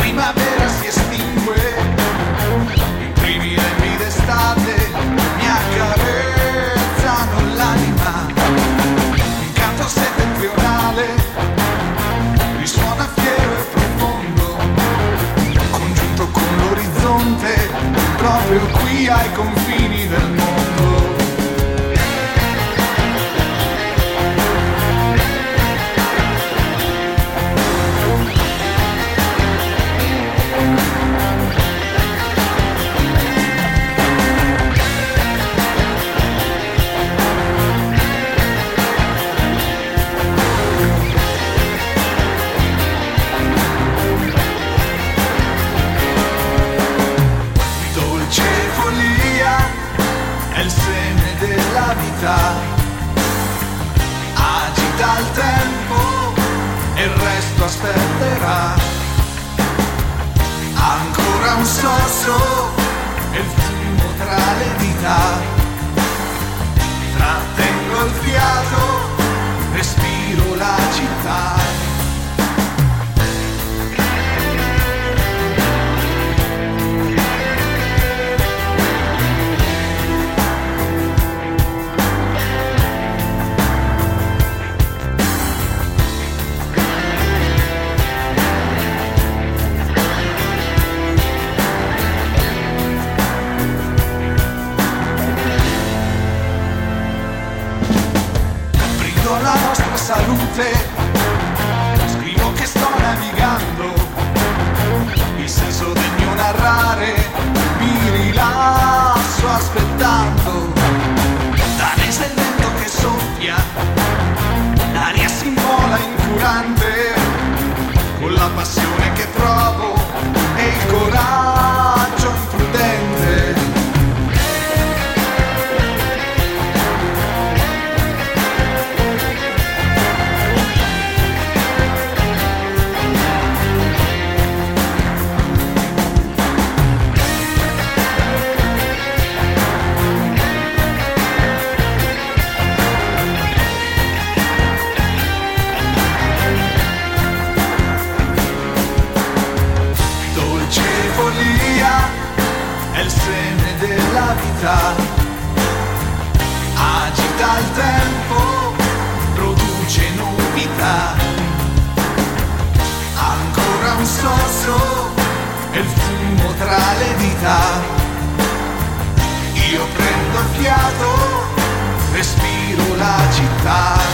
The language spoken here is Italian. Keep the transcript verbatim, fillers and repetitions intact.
primavera si estingue, i primi lembi d'estate mi accarezzano l'anima, un canto settentrionale risuona fiero e profondo, congiunto con l'orizzonte, proprio qui ai confini del mondo. Agita il tempo e il resto aspetterà. Ancora un sorso e il fumo tra le dita. Trattengo il fiato, respiro la città. La nostra salute, scrivo che sto navigando, il senso del mio narrare, mi rilasso aspettando. Danese il vento che soffia, l'aria si invola incurante, con la passione che provo e il coraggio imprudente. È il seme della vita, agita il tempo, produce novità. Ancora un sorso e il fumo tra le dita. Io prendo il fiato, respiro la città.